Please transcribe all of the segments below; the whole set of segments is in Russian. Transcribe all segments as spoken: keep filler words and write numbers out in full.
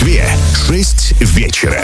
Москве шесть вечера.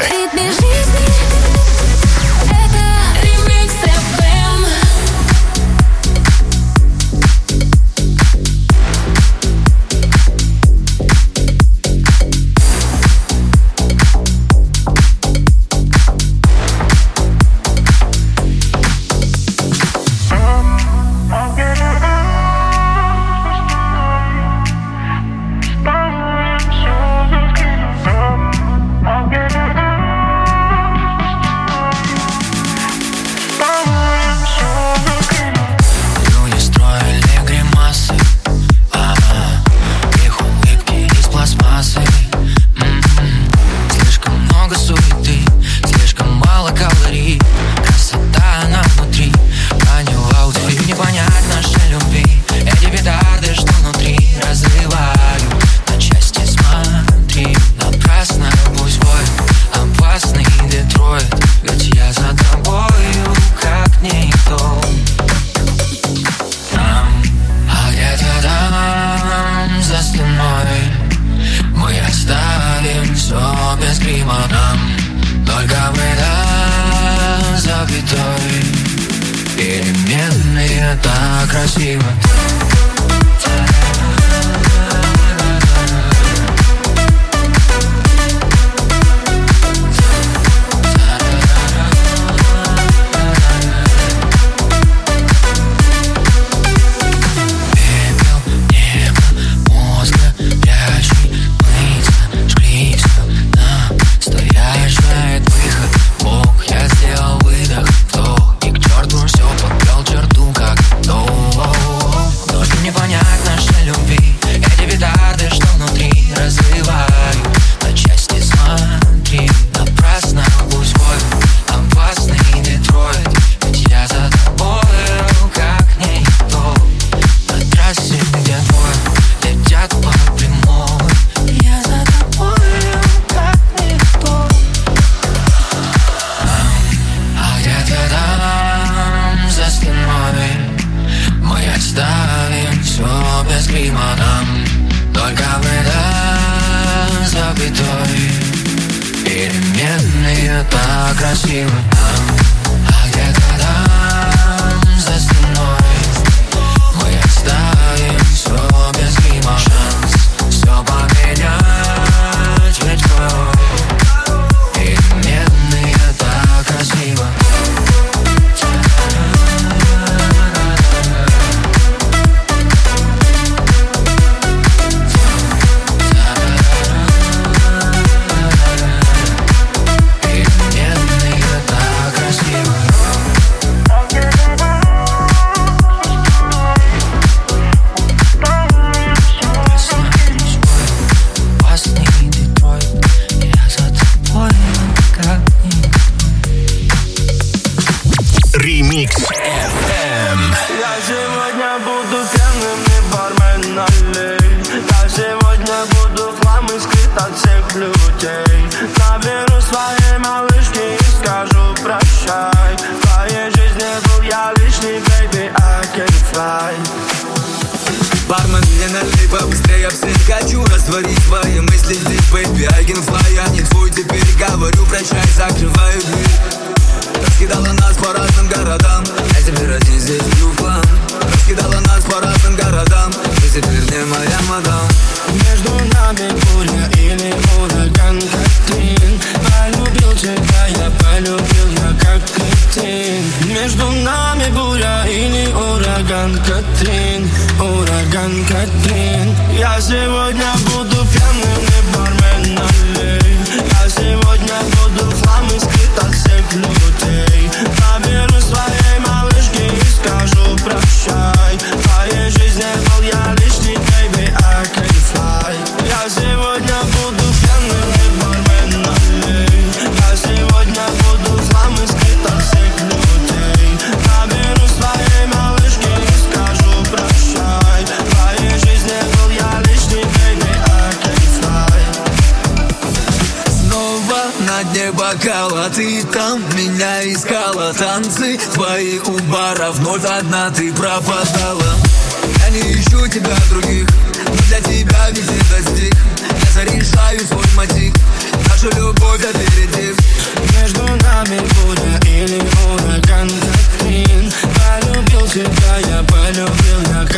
бокала, ты там меня искала. Танцы твои у бара, вновь одна ты пропадала. Я не ищу тебя других, но для тебя везде достиг. Я зарешаю свой мотив,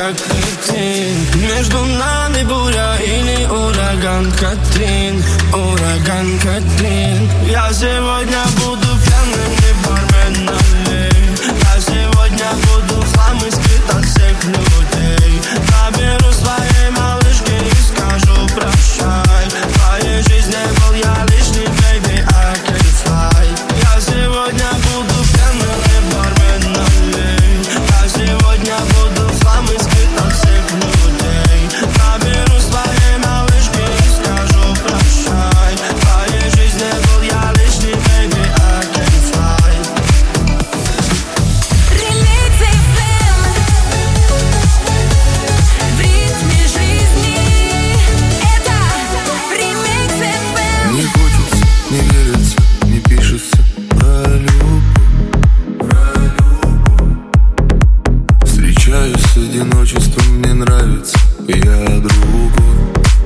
как кретин. Между нами буря или ураган Катрин, ураган Катрин. Я сегодня буду пьяным и барменом. Я сегодня буду в хлам и скрыт от всех людей. Наберу своей малышки и скажу прощай. В твоей жизни был я лишний, baby, I can fly. Я сегодня буду пьяным и барменом. Я сегодня буду в хлам и скрыт от всех людей. Наберу своей малышки и скажу прощай. В твоей жизни был я лишний, baby, I can fly. Ремикс эф эм. В ритме жизни. Это Ремикс эф эм. Не хочется, не верится, не пишется про любовь. Встречаюсь с одиночеством, мне нравится, я другой.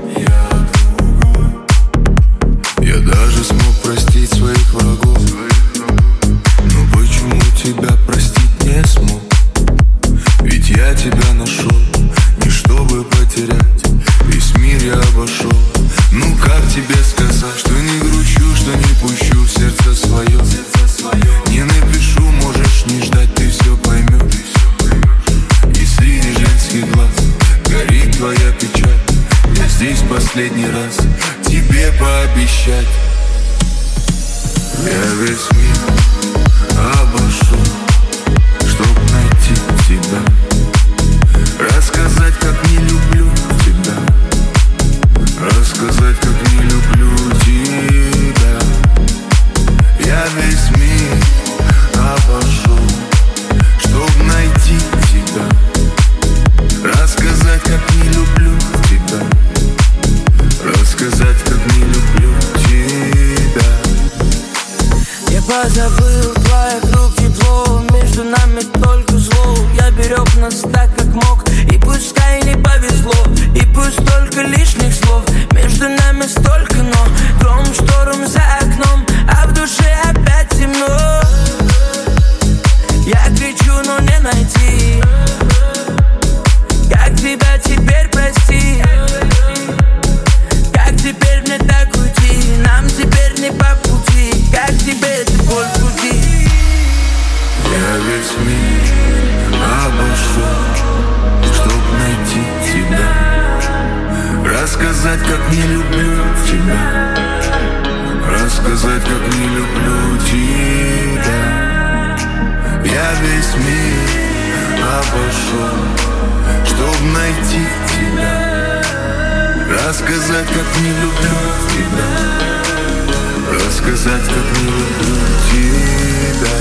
Я даже смог простить своих врагов, но почему тебя простить не смог? Ведь я тебя нашел, не чтобы потерять, весь мир я обошел. Ну как тебе сказать, что не грущу, что не пущу в сердце свое. Не напишу, можешь не ждать, ты все поймешь. И среди женских глаз горит твоя печаль. Я здесь последний раз тебе пообещать. Я весь мир обошел, чтоб найти тебя. Рассказать, как не люблю тебя. Рассказать, как не люблю тебя. Я весь мир обошел, чтоб найти тебя. Рассказать, как не люблю тебя. Рассказать, как не люблю тебя. Я позабыл твоих рук тепло, между нами только зло. Я берег нас так, как мог, и пускай не повезло, и пусть только лишних слов. Между нами столько, но гром, шторм за окном, а в душе опять темно. Я кричу, но не найти, как тебя теперь простить. Как теперь мне так уйти, нам теперь не по пути. Как тебе эта боль в груди? Я весь мир обошел, чтоб найти тебя. Рассказать, как не люблю тебя. Рассказать, как не люблю тебя. Я весь мир обошел, чтоб найти тебя. Рассказать, как не люблю тебя. Рассказать, как не люблю тебя.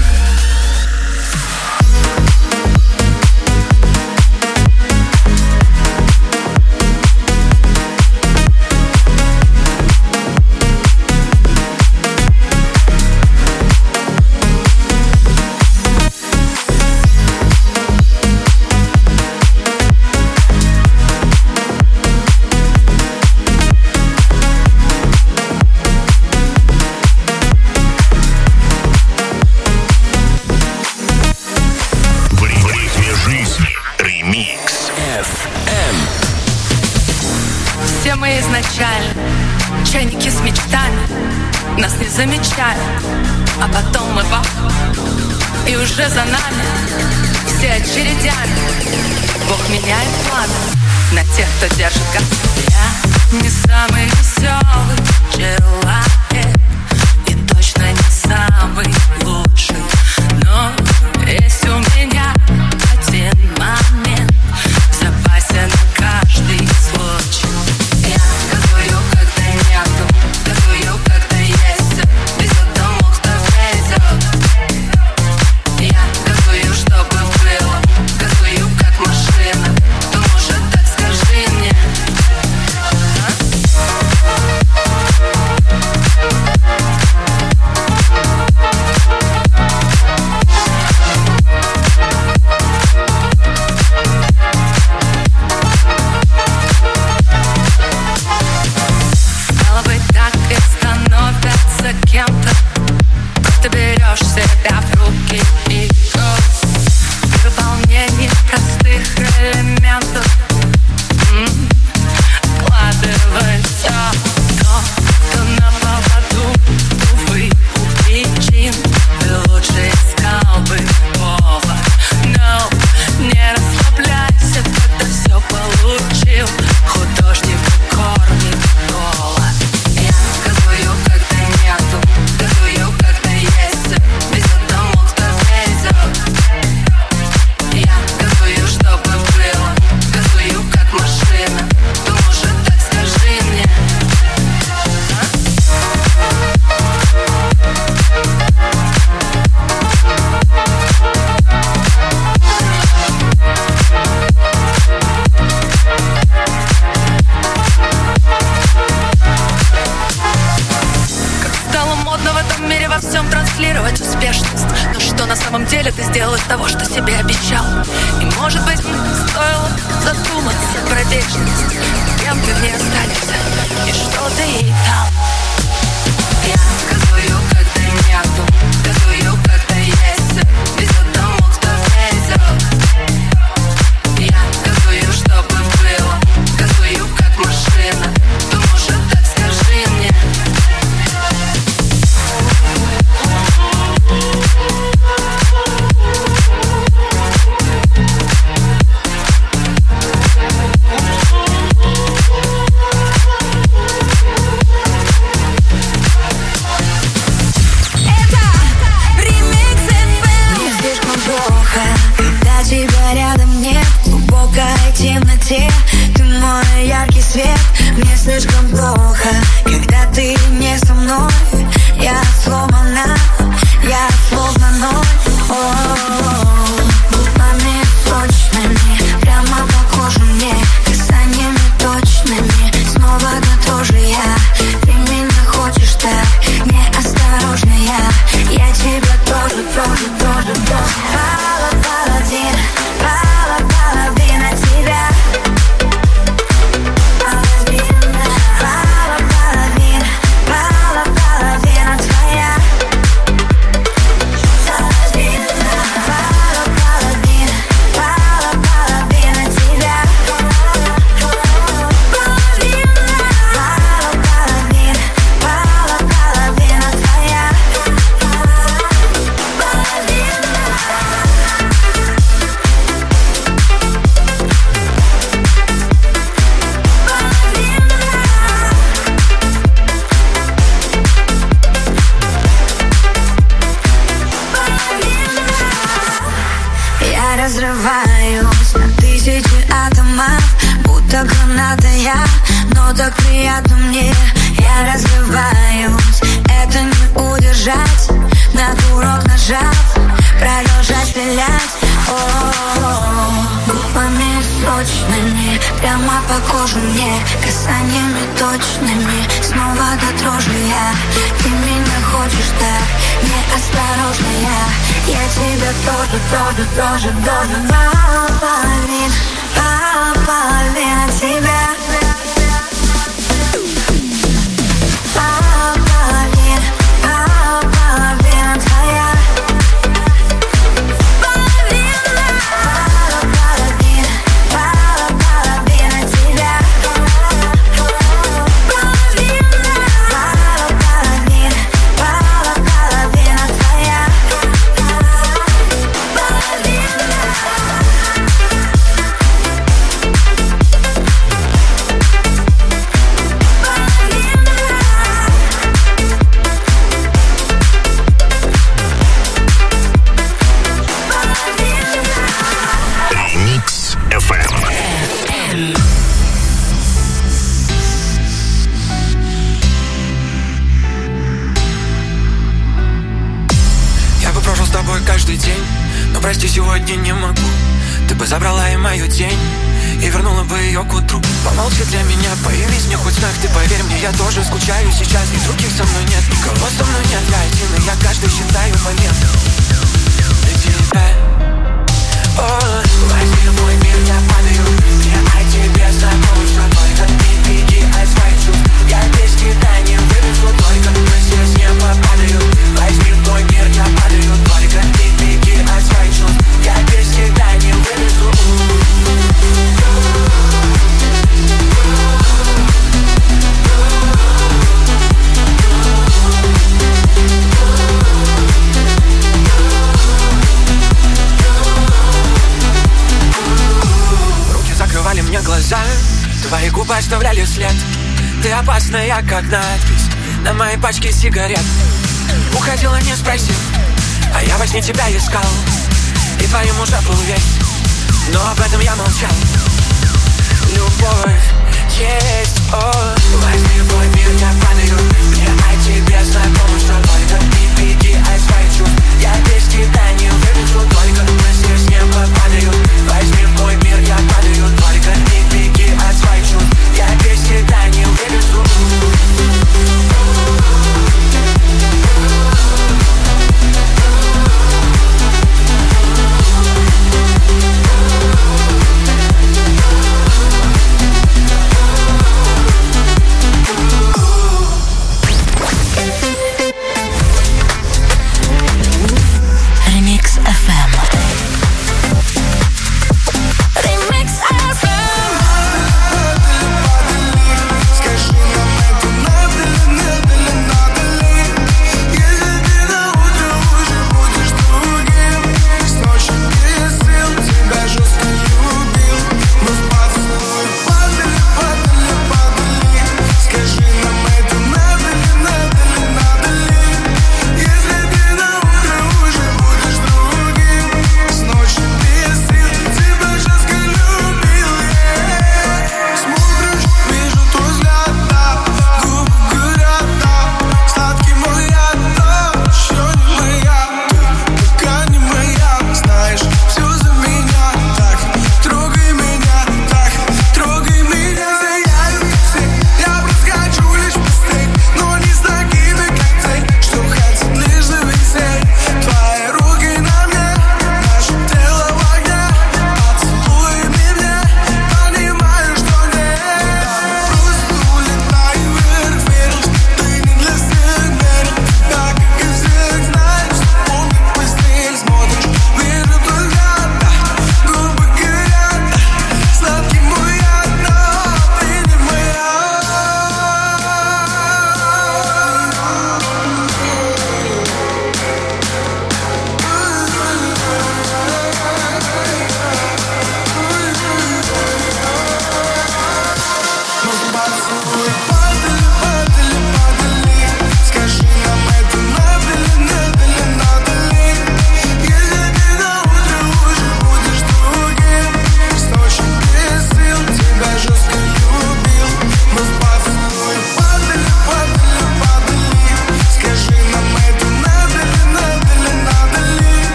Чайники с мечтами нас не замечают, а потом мы бах, и уже за нами все очередями. Бог меняет планы на тех, кто держит газ. Я не самый веселый человек и точно не самый лучший, но есть у меня один момент в запасе на каждый случай. Я готовлю, когда нету, готовлю, когда есть. Везет домой, кто везет. Я готовлю, чтобы было, готовлю, как машина. Кто может, так скажи мне. сделать того, что себе обещал. И может быть, стоило задуматься про вечность, кем ты в ней останешься и что ты ей дал. Я газую, когда нету, газую, когда есть, везет тому, кто везет. Я газую, чтобы было, газую, как машина. Ну, может, так скажи мне. Темноте, ты мой яркий свет. Мне слишком плохо, когда ты не со мной. Я сломана, я словно ноль. Губами сочными, прямо по коже мне, касаниями точными. Снова дотожи я, ты меня хочешь так неосторожно я. Я тебя тоже, тоже, тоже, тоже. Пала, паладин, пала, половина тебя. Разрываюсь на тысячи атомов, будто граната я, но так приятно мне. Я разрываюсь, это не удержать, на курок нажав, продолжать стрелять. О-о-о. Губами сочными, прямо по коже мне, касаниями точными. Снова до дрожи я, ты меня хочешь так неосторожно я. Я тебя тоже, тоже, тоже, тоже. Пала, половина, пала, половина тебя. Пала, половина, пала, половина твоя. Половина, пала, половина, пала, половина тебя. Половина, пала, половина, пала, половина твоя. Каждый день, но прости, сегодня не могу. Ты бы забрала и мою тень и вернула бы ее к утру. Помолчи для меня, появись мне хоть в снах. Ты поверь мне, я тоже скучаю сейчас. И других со мной нет, никого со мной нет. Я один, и я каждый считаю момент для тебя. О, возьми мой мир, я падаю. Мне о тебе знакомо все, только ты беги от своих чувств. Я без тебя не вывезу, только мысли с неба падают. Возьми мой мир, я падаю, только ты беги от своих чувств. Я без тебя не вывезу. Руки закрывали мне глаза, твои губы оставляли след. Ты опасная, как надпись на моей пачке сигарет. Уходила, не спросив, а я во сне тебя искал, и твоим уже был весь, но об этом я молчал. Любовь есть, о, возьми мой мир, я падаю. Мне о тебе знакомо, что только ты беги от своих чувств. Я без тебя не вывезу, только мысли с неба падают. Возьми мой мир, я падаю, только ты беги от своих чувств. Я без тебя не вывезу.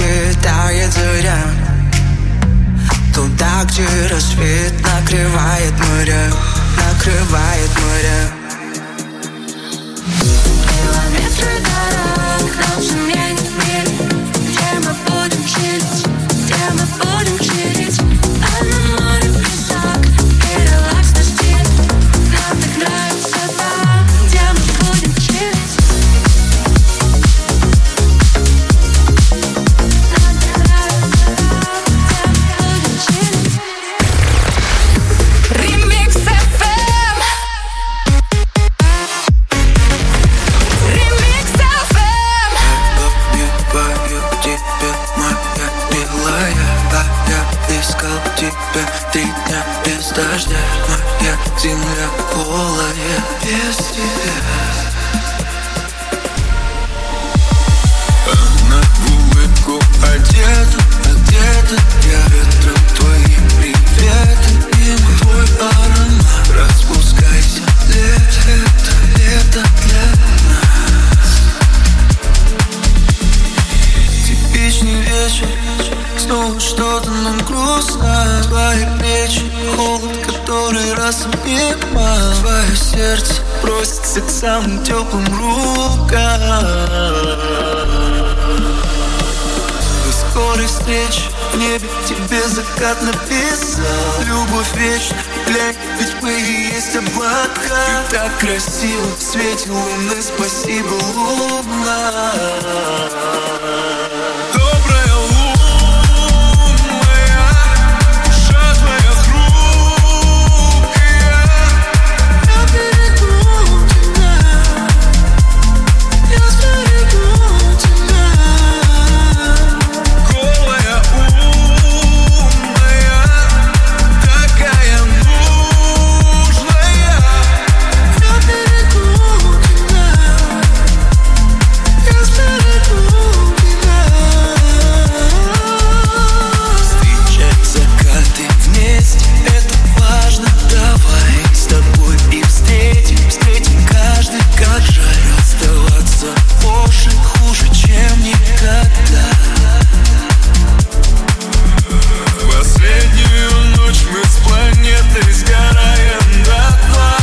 где тает заря, туда, где рассвет накрывает моря, накрывает моря. Километры дорог нам заменит мир, где мы будем жить, где мы будем жить. А на море песок и релакс на стиль. Нам так нравится там, где мы будем жить. Нам так нравится там, где мы будем жить. Ремикс эф эм. Ремикс эф эм. Обнимаю тебя, моя милая, а я искал тебя три дня без дождя. Моя земля голая без тебя. Она в улыбку одета, одета. Я ветром твои приветы, им твой аромат. Распускайся, лето, лето для нас. Типичный вечер, снова что-то нам грустно. Твои плечи, холод, который раз обнимал. Твое сердце просится к самым теплым рукам. До скорой встречи в небе тебе закат написал. Любовь вечна, глянь, ведь мы и есть облака. Ты так красиво в свете луны, спасибо, луна. Добрая луна, душа твоя хрупкая. Я берегу тебя, я сберегу тебя. Голая, умная, такая нужная. Я берегу тебя, я сберегу тебя. Встречать закаты вместе, это важно. Давай с тобой и встретим, встретим каждый как жаль. Расставаться позже хуже, чем никогда. В последнюю ночь мы с планетой сгораем дотла.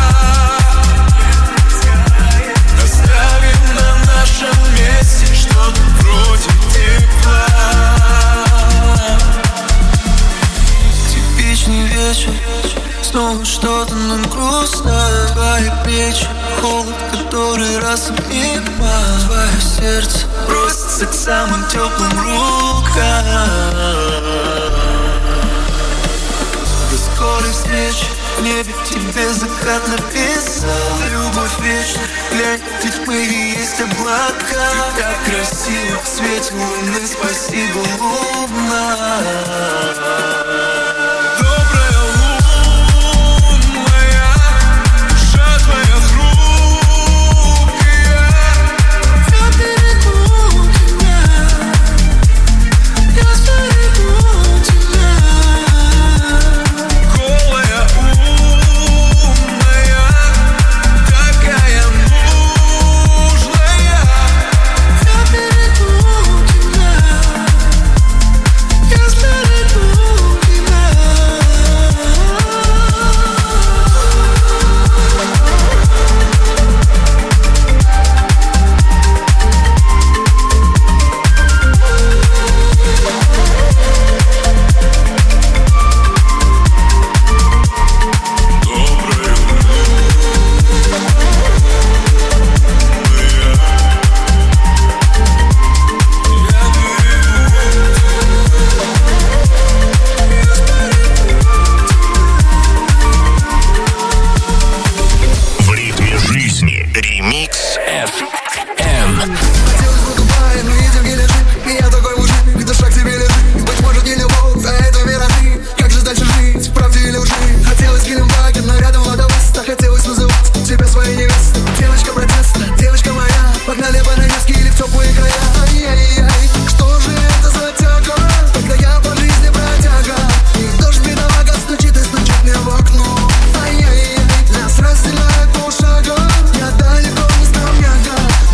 Оставим на нашем месте что-то вроде тепла. Типичный вечер, снова что-то нам грустно. Твои плечи, холод, который раз обнимал. Твое сердце просится к самым теплым рукам. До скорой встречи в небе тебе закат написал. Любовь вечна, глянь, ведь мы и есть облака. Ты так красиво в свете луны, спасибо, луна. Добрая луна, душа твоя хрупкая. Я берегу тебя, я сберегу тебя. Голая, умная, такая нужная. Я берегу тебя, я сберегу тебя. В ритме жизни. Ремикс эф эм. Хотелось бы Дубая, но едем где лежит. И я такой мужик, где шаг тебе лежит. Быть может не любовь, а это миражи. Как же дальше жить, в правде или лжи? Хотелось Гелендваген, но рядом водовоз. Хотелось называть тебя своей невестой. Девочка протеста, девочка моя. Погнали по Ногинске или в теплые края. Ай-яй-яй, что же это за тяга? Когда я по жизни бродяга. И дождь бедолага стучит и стучит мне в окно. Ай-яй-яй, нас разделяет полшага. Я далеко не скромняга.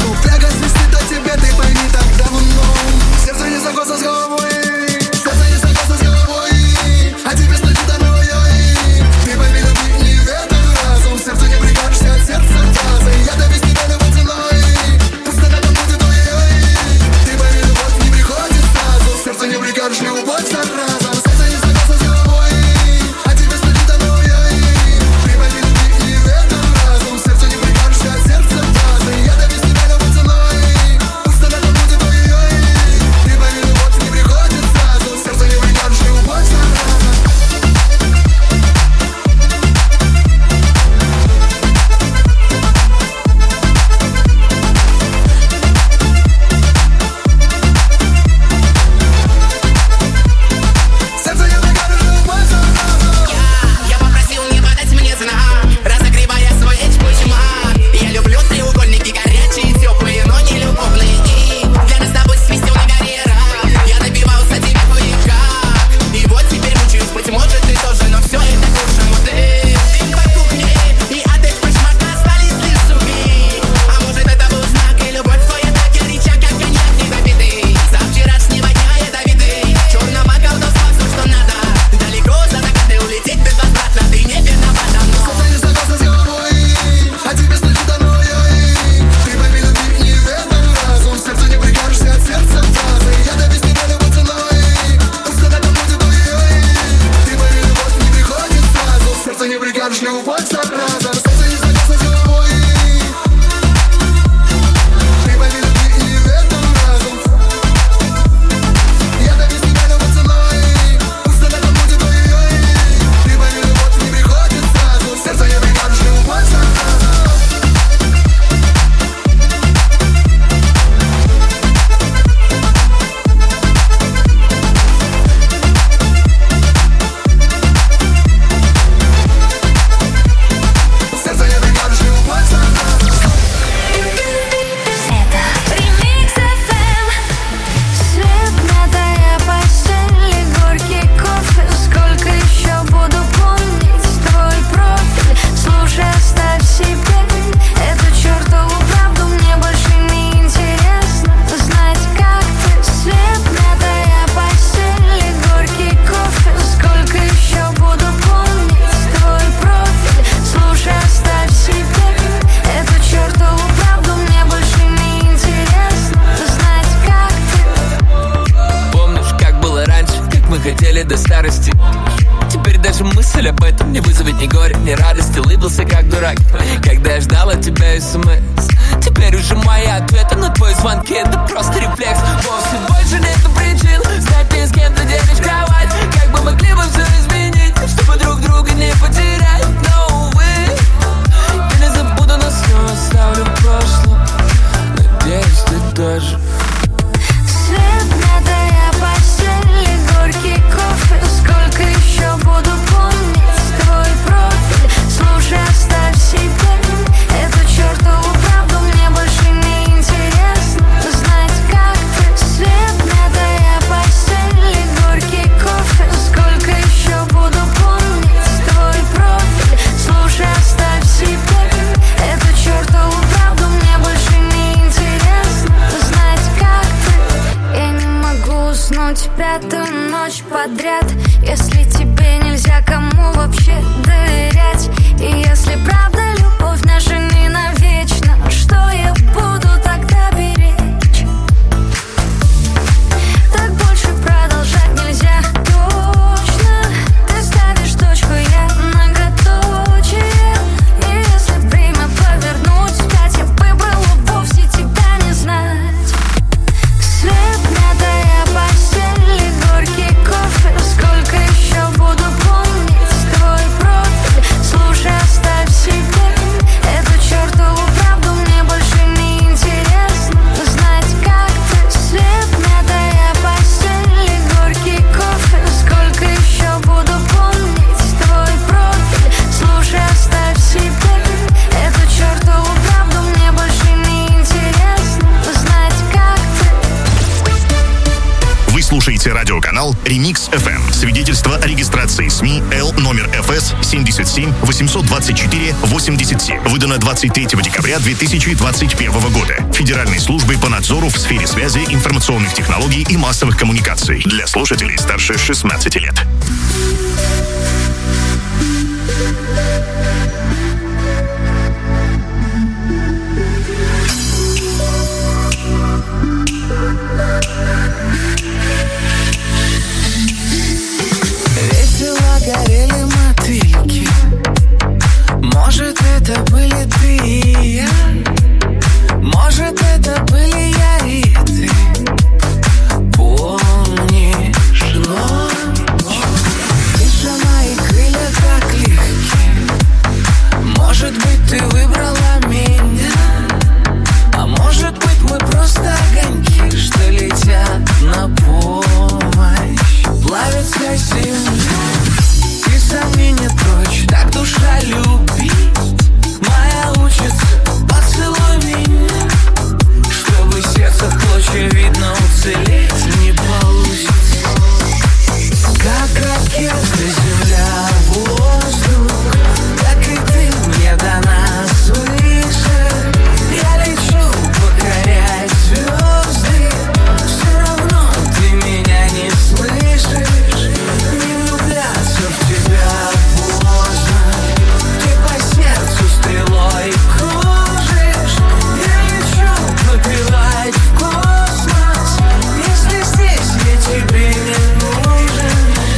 хотели до старости. Теперь даже мысль об этом не вызовет ни горя, ни радости. Улыбился как дурак, когда я ждал от тебя смс. Теперь уже мои ответы на твои звонки — это просто рефлекс. Вовсе больше нету причин знать, ни с кем ты делишь кровать. Как бы могли бы все изменить, чтобы друг друга не потерять. Но, увы, я не забуду, но снова оставлю в прошлом. Надеюсь, ты тоже. Светлая постель и горький кофе. Сколько еще буду помнить твой профиль? Слушай, оставь себе эту чертову правду. Мне больше не интересно знать, как ты. Светлая постель и горький кофе. Сколько еще буду помнить твой профиль? Слушай, оставь себе эту чертову правду. Мне больше не интересно знать, как ты. Я не могу уснуть пятую ночь подряд, если тебе нельзя кому вообще доверять. И если правда любовь наша не навечно, что я буду тогда беречь? Так больше продолжать нельзя точно. Ты ставишь точку, я многоточие. И если время повернуть вспять, я выбрала вовсе тебя не знать. Светлая постель и горький кофе. Сколько еще буду помнить твой профиль? Слушай, оставь себе эту чертову правду. Мне больше не интересно знать, как ты. Светлая постель и горький кофе. Сколько еще буду помнить твой профиль? Слушай, оставь себе эту чертову правду. Мне больше не интересно знать, как ты. Вы слушаете радиоканал Remix эф эм. Свидетельство о регистрации СМИ Л номер эф эс семьдесят семь восемьсот двадцать четыре восемьдесят семь. Выдано двадцать третьего декабря две тысячи двадцать первого года. Федеральной службой по надзору в сфере связи, информационных технологий и массовых коммуникаций. Для слушателей старше шестнадцати лет. Весело горели мотыльки. Может, это были ты и я. Может, это были я и ты. Помнишь ночь? Тишина и крылья так легки. Может быть, ты выбрала меня. А может быть, мы просто огоньки, что летят на помощь. Плавится земля, и сомнения прочь. Так душа любит моя учится. Поцелуй меня, чтобы сердце в клочья видно уцелеть не получится. Как ракета, земля, воздух, так и ты мне дана свыше. Я лечу покорять звезды. Все равно ты меня не слышишь. Не влюбляться в тебя поздно. Ты по сердцу стрелой кружишь. Я лечу попивать в космос. Если здесь я тебе не нужен.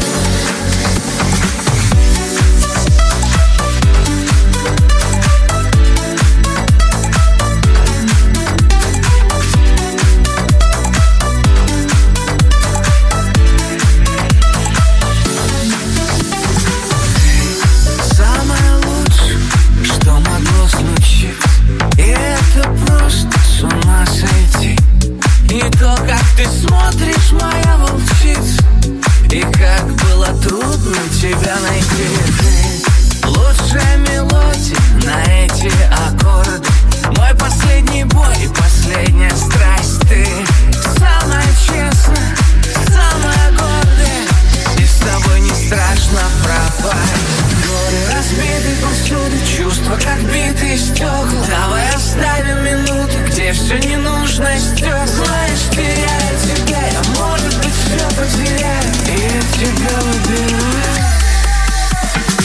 Самое лучшее, что могло случиться. И это просто с ума сойти. И то, как ты смотришь, моя волчица. И как было трудно тебя найти. Ты лучшая мелодия на эти аккорды. Мой последний бой и последняя страсть. Ты самая честная, самая гордая. И с тобой не страшно пропасть. Горе разбиты повсюду, чувства как битые стекла. Давай оставим минуты, где все ненужное стекла. Знаешь, теряя тебя, я, может быть, все потеряю. И я тебя выбираю.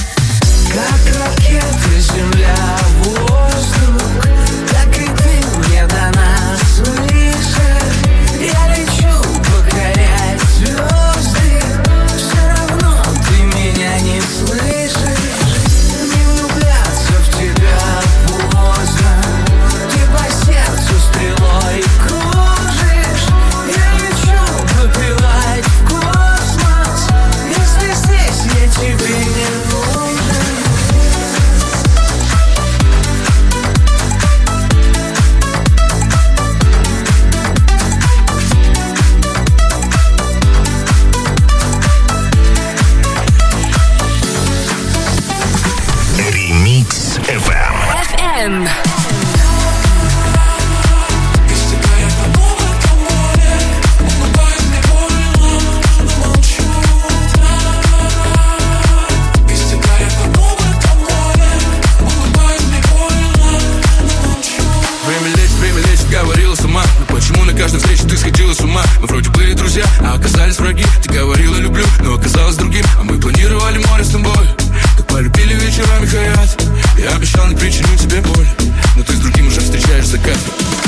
а оказались враги. Ты говорила люблю, но оказалось другим. А мы планировали море с тобой, как полюбили вечерами Хаят. Я обещал не причиню тебе боль, но ты с другим уже встречаешь закат.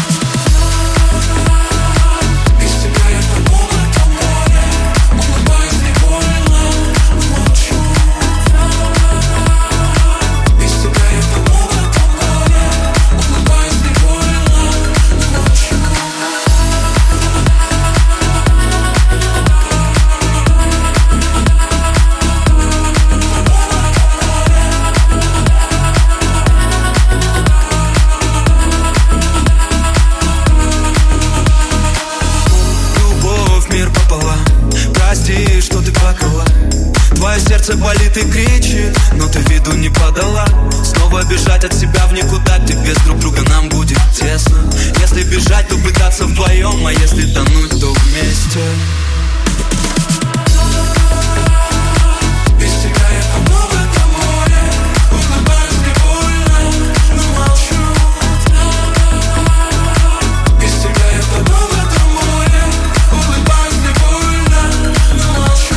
Без тебя я пойму в этом море, улыбаюсь невольно, молчу. Без тебя я пойму в этом море, улыбаюсь невольно, молчу. Прости, что ты плакала. Твое сердце болит и кричит, но ты виду не подала. Снова бежать от себя в никуда, где без друг друга нам будет тесно. Если бежать, то пытаться вдвоем, а если тонуть, то вместе. Без тебя я пойму в этом море, улыбаюсь невольно, но молчу. Без тебя я пойму в этом море, улыбаюсь невольно, но молчу.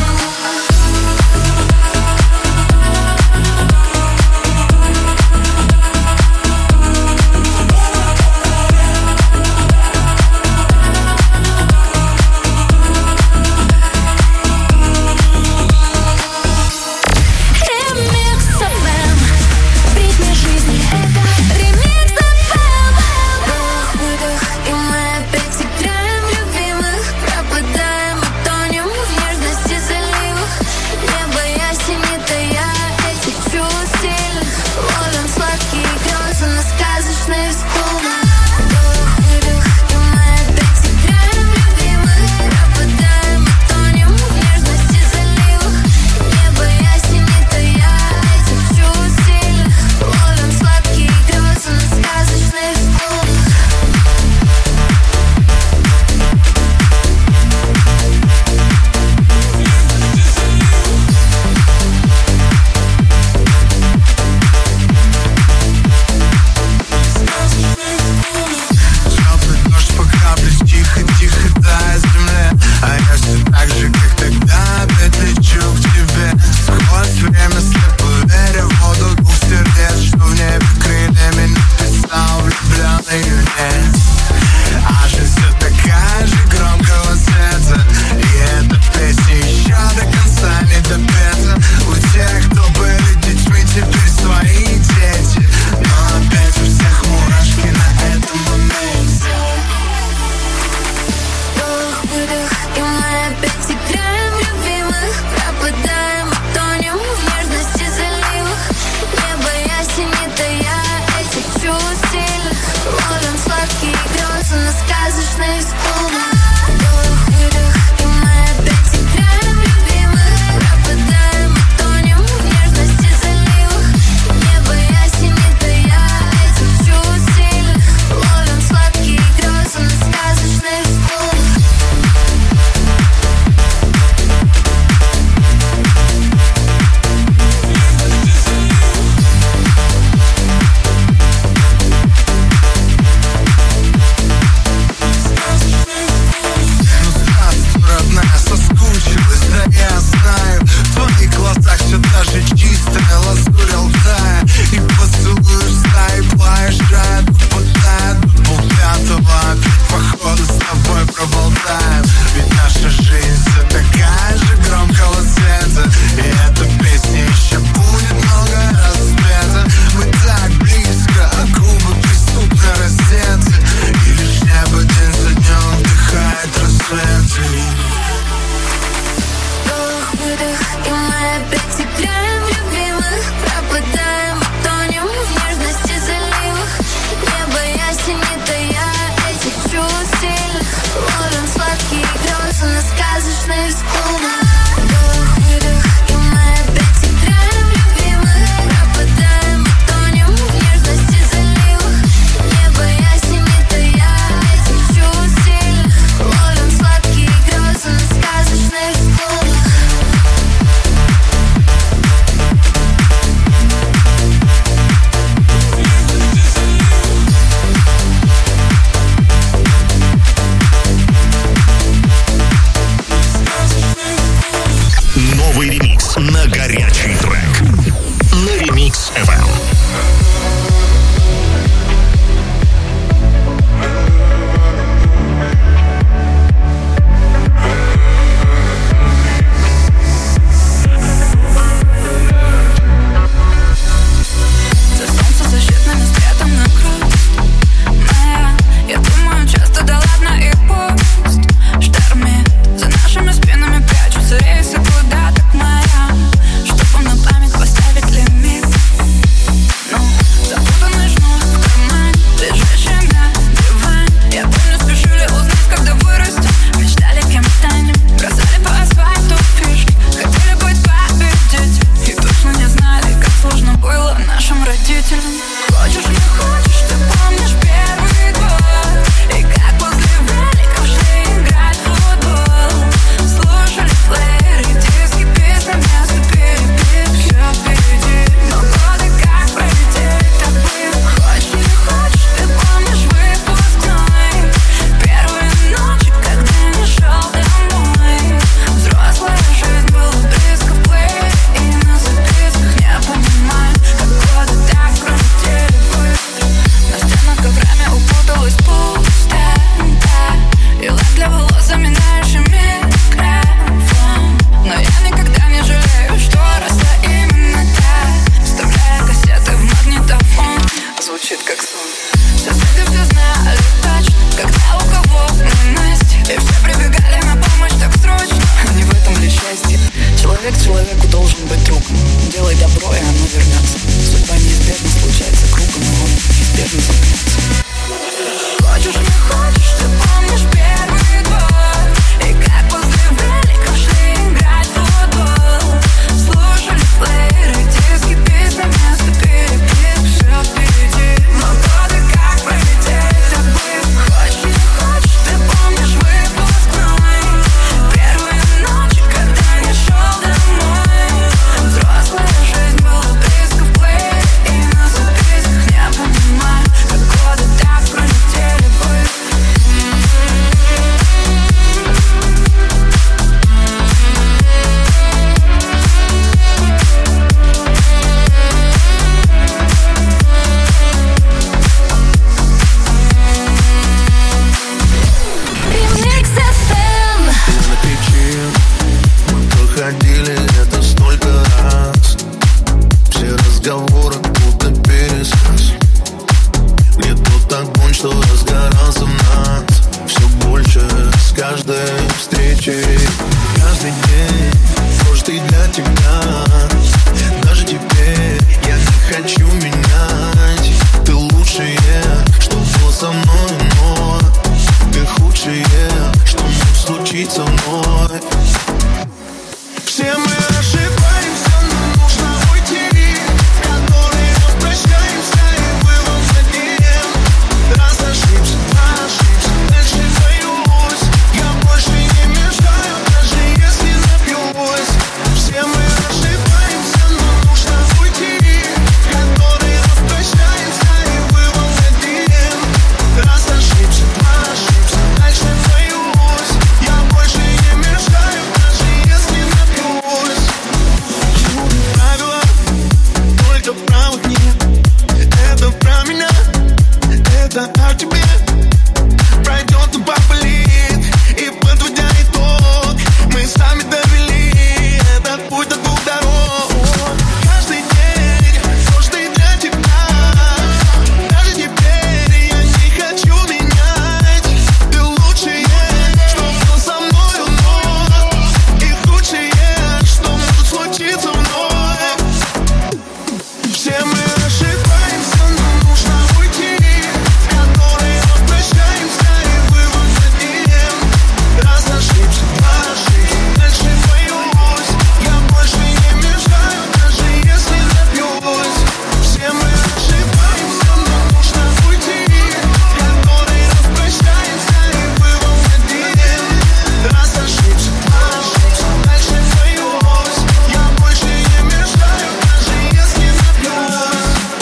ночей. Каждый день прожитый для тебя. Даже теперь я не хочу менять. Ты лучшее, что было со мной, но ты худшее, что может случиться вновь. Все мы ошибаемся, но нужно уйти, в который распрощаемся и вывод один. Раз ошибся, два ошибся, дальше боюсь. Я больше не мешаю, даже если напьюсь. Все мы ошибаемся, но нужно уйти, в который распрощаемся и вывод один. Раз ошибся, два ошибся, дальше боюсь. Я больше не мешаю, даже если напьюсь. Правила, только правых нет. Это про меня, это о тебе. Пройдет, но поболит. И подводя итог, мы сами довели этот путь до двух дорог. Каждый день сложный для тебя. Даже теперь я не хочу менять. Ты лучшее, что было со мною, но и худшее, что может случиться вновь. Все мы ошибаемся, но нужно уйти, в который распрощаемся и вывод один. Раз ошибся, два ошибся, дальше боюсь. Я больше не мешаю, даже если напьюсь. Все мы ошибаемся, но нужно уйти, в который распрощаемся и вывод один. Раз ошибся, два ошибся, дальше боюсь. Я больше не мешаю, даже если напьюсь.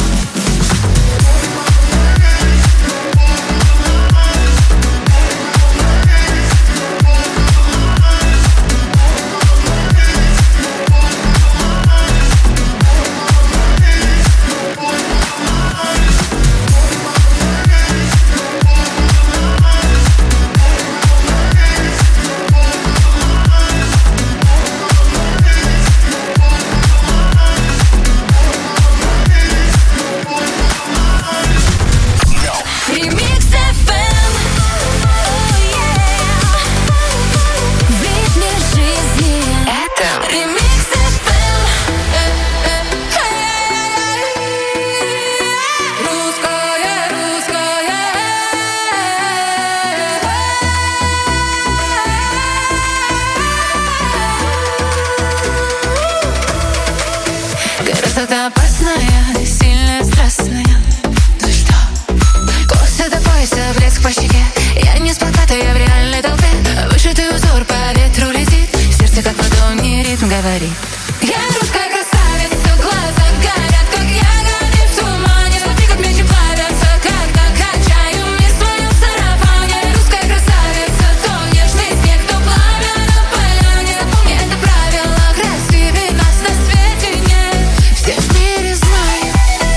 Ремикс эф эм. В ритме жизни. Это Ремикс эф эм. Русское, русское. Красота опасная, сильная, страстная. Ну что? Косы до пояса, блеск по щеке. Я не сплаката, я в реальной толпе. Вышитый узор по ветру летит. Сердце как в ладони ритм говорит. Я русская красавица, глаза горят, как ягоды в тумане. Смотри, как мечи плавятся, когда качаю мир в своем сарафане. Русская красавица, то нежный снег, то пламя на поляне. Запомни это правило, красивее нас на свете нет. Все в мире знают.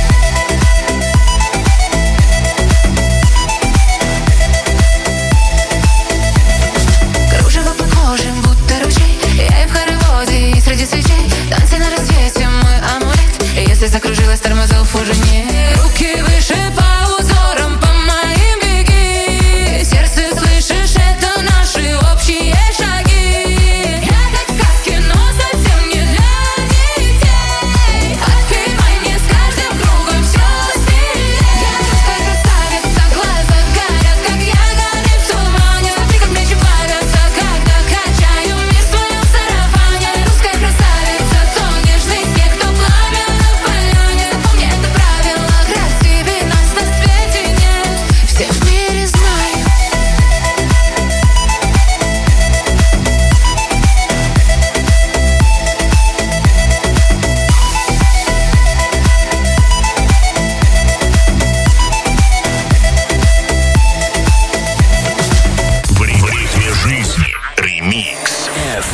Кружево по коже, будто ручей. Я и в хороводе, и среди свечей. Танцы на рассвете, мой амулет. Если закружилась, тормозов уже нет. Руки выше по узорам, по моим беги. Сердце, слышишь, это наши общие шаги. Я как в сказке, но совсем не для детей. Отпевай мне с каждым кругом все смелее. Я русская красавица, глаза горят, как ягоды в тумане. Смотри, как мечи плавятся, когда качаю мир в своем сарафане. Русская красавица, то нежный снег, то пламя на поляне. Запомни это правило, красивее нас на свете нет. Все в мире знают. В ри- в ритме жизни. Ремикс.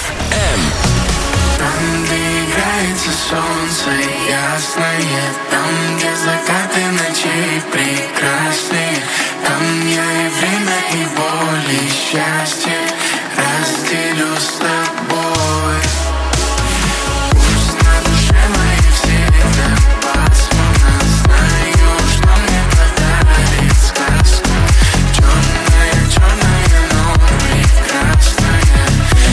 Там, где играется солнце ясное, там, где закаты ночей прекрасные, там я и время, и боль, и счастье разделю с тобой. Пусть на душе моей всегда пасмурно, знаю, что мне подарит сказку. Черная, черная, но прекрасная.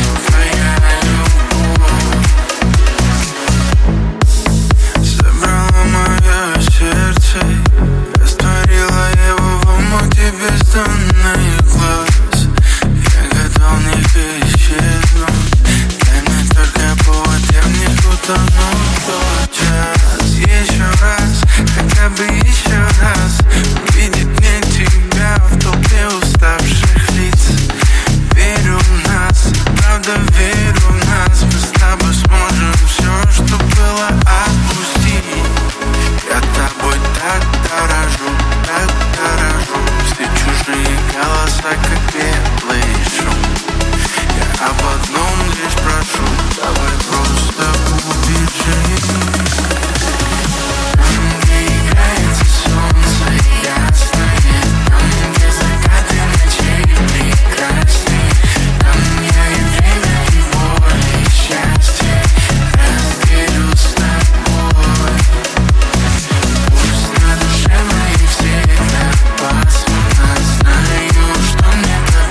темный глаз, я готов в них исчезнуть. Дай мне только повод, я в них утону тот час. Еще раз, хотя бы еще раз увидеть мне тебя в толпе уставших лиц. Верю в нас, правда верю в нас. Мы с тобой сможем все, что было, отпустить. Я тобой так дорожу, так дорожу. Все чужие голоса, как белый шум. Я об одном лишь прошу, давай просто убежим. Там, где играется солнце ясное, там, где закаты ночей прекрасные, там я и время, и боль, и счастье разделю с тобой. Пусть на душе моей всегда пасмурно, знаю, что мне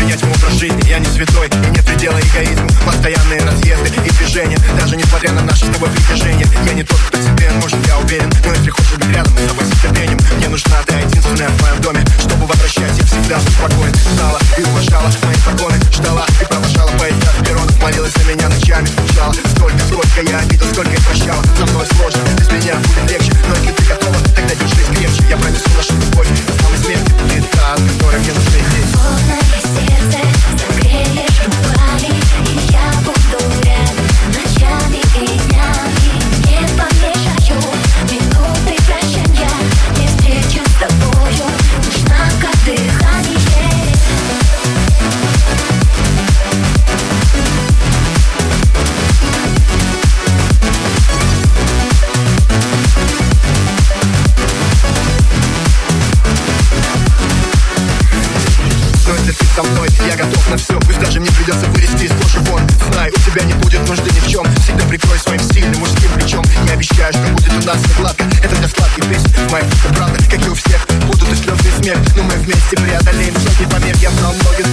принять мой образ жизни. Я не святой и нет предела эгоизму. Постоянные разъезды и движения, даже несмотря на наше с тобой притяжение. Я не тот, кто тебе нужен, я уверен. Но если хочешь быть рядом, мы с тобой с терпением. Мне нужна ты единственная в моем доме, чтобы возвращать я всегда был спокоен. Знала и уважала мои законы, ждала и провожала поезда с перронов. Молилась за меня ночами, скучала. Сколько, сколько я обидел, сколько я прощала. За мной сложно, без меня будет легче. Но если ты готова, тогда держись крепче. Я пронесу нашу любовь до самой смерти. Ты та, от которой мне нужны здесь. Полное сердце, согреешь губами, и я буду рядом ночами и днями. Не помешаю минуты прощания. Не встречу с тобою, нужна как дыхание. Со мной я готов на все, пусть даже мне придется вылезти из кожи вон. Знай, у тебя не будет нужды ни в чем. Всегда прикрой своим сильным мужским плечом. Я обещаю, что будет у нас все гладко. Это для сладких песен, моя вкуса правда, как и у всех. Будут и слезы, и смех, но мы вместе преодолеем сотни помех. Я знал многих